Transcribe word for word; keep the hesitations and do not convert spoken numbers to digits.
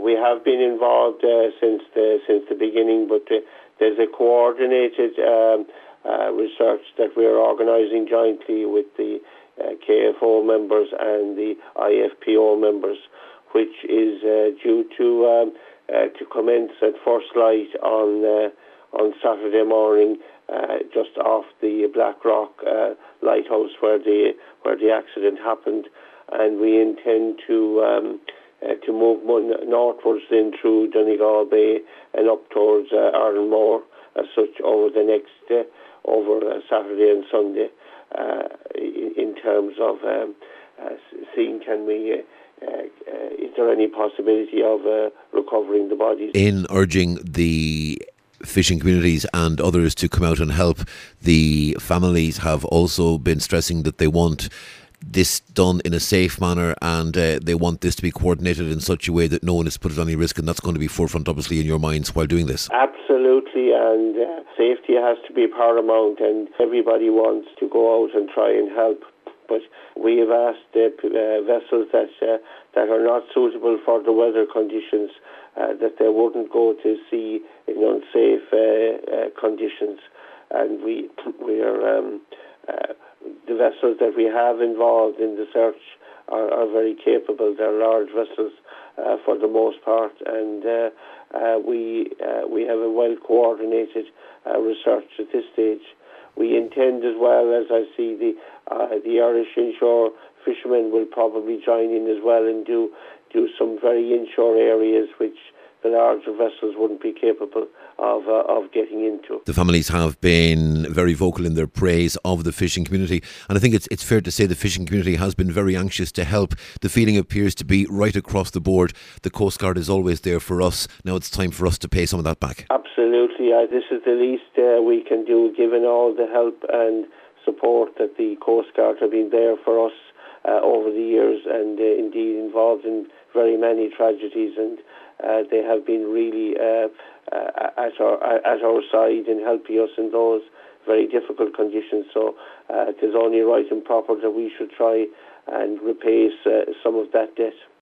We have been involved uh, since the since the beginning, but uh, there's a coordinated um, uh, research that we're organising jointly with the uh, K F O members and the I F P O members, which is uh, due to um, uh, to commence at first light on uh, on Saturday morning, uh, just off the Blackrock uh, lighthouse where the where the accident happened, and we intend to um, uh, to move northwards then through Donegal Bay and up towards uh, Irelandmore as such over the next uh, over uh, Saturday and Sunday, uh, in, in terms of um, uh, seeing can we. Uh, Uh, uh, is there any possibility of uh, recovering the bodies? In urging the fishing communities and others to come out and help, the families have also been stressing that they want this done in a safe manner, and uh, they want this to be coordinated in such a way that no one is put at any risk, and that's going to be forefront obviously in your minds while doing this. Absolutely, and uh, safety has to be paramount, and everybody wants to go out and try and help. But we have asked uh, uh, vessels that uh, that are not suitable for the weather conditions uh, that they wouldn't go to sea in unsafe uh, uh, conditions. And we we are um, uh, the vessels that we have involved in the search are, are very capable. They're large vessels uh, for the most part, and uh, uh, we uh, we have a well coordinated uh, research at this stage. We intend as well, as I see the uh, the Irish inshore fishermen will probably join in as well and do do some very inshore areas which the larger vessels wouldn't be capable of uh, of getting into. The families have been very vocal in their praise of the fishing community, and I think it's it's fair to say the fishing community has been very anxious to help. The feeling appears to be right across the board. The Coast Guard is always there for us. Now it's time for us to pay some of that back. Absolutely. Uh, this is the least uh, we can do, given all the help and support that the Coast Guard have been there for us uh, over the years, and uh, indeed involved in very many tragedies, and uh, they have been really uh, uh, at our at our side in helping us in those very difficult conditions. So uh, it is only right and proper that we should try and repay uh, some of that debt.